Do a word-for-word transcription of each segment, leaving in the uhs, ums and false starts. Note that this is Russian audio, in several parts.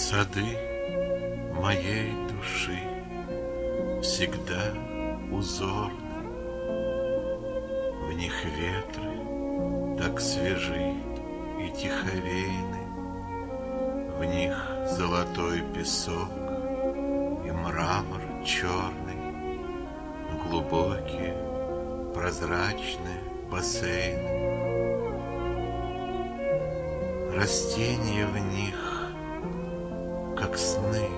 Сады моей души всегда узорны, в них ветры так свежи и тиховейны, в них золотой песок и мрамор черный, глубокие прозрачные бассейны. Растения в них, как сны,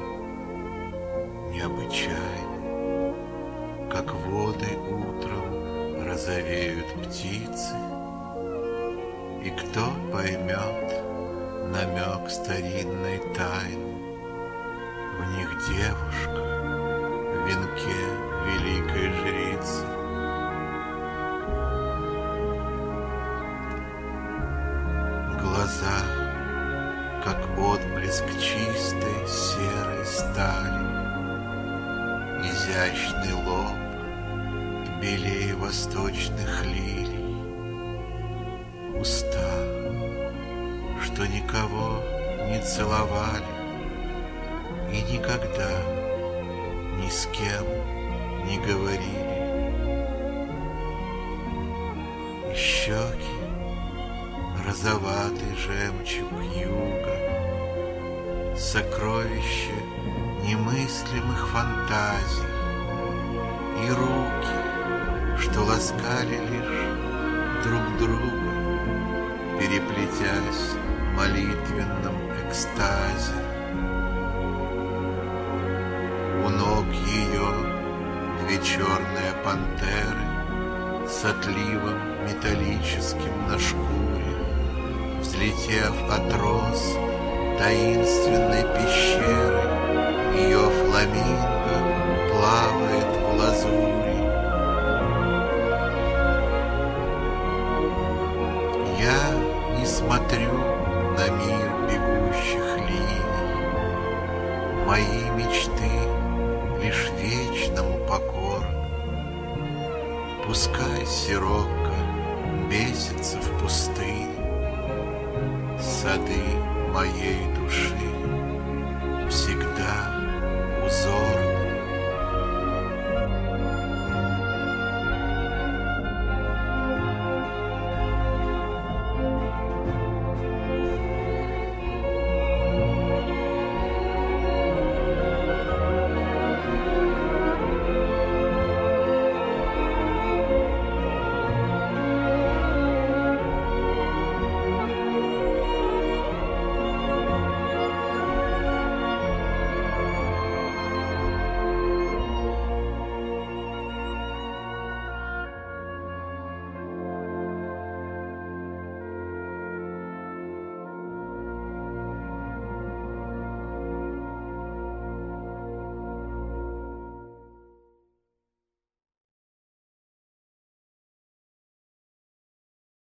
необычайны, как воды утром розовеют птицы. И кто поймет намек старинной тайны? В них девушка в венке великой жрицы. Глаза, как отблеск чистой серой стали, изящный лоб белее восточных лилий, уста, что никого не целовали и никогда ни с кем не говорили, и щеки розоватый жемчуг юга, сокровище немыслимых фантазий, и руки, что ласкали лишь друг друга, переплетясь в молитвенном экстазе. У ног ее две черные пантеры с отливом металлическим на шкуре, взлетев от роз таинственной пещеры, ее фламинго плавает в лазури. Я не смотрю на мир бегущих линий, мои мечты лишь вечному покорны. Пускай сирокко бесится в пустыне, сады моей души всегда узор.